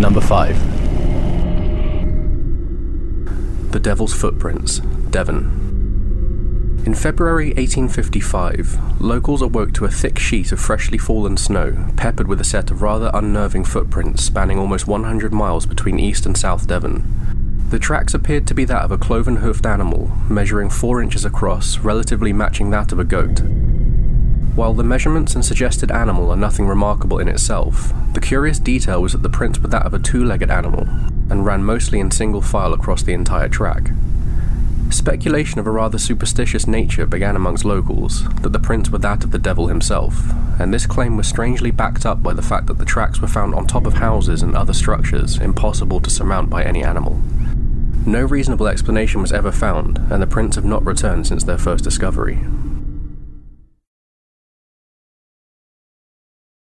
Number 5. The Devil's Footprints, Devon. In February 1855, locals awoke to a thick sheet of freshly fallen snow, peppered with a set of rather unnerving footprints spanning almost 100 miles between East and South Devon. The tracks appeared to be that of a cloven-hoofed animal, measuring 4 inches across, relatively matching that of a goat. While the measurements and suggested animal are nothing remarkable in itself, the curious detail was that the prints were that of a 2-legged animal, and ran mostly in single file across the entire track. Speculation of a rather superstitious nature began amongst locals, that the prints were that of the devil himself, and this claim was strangely backed up by the fact that the tracks were found on top of houses and other structures impossible to surmount by any animal. No reasonable explanation was ever found, and the prints have not returned since their first discovery.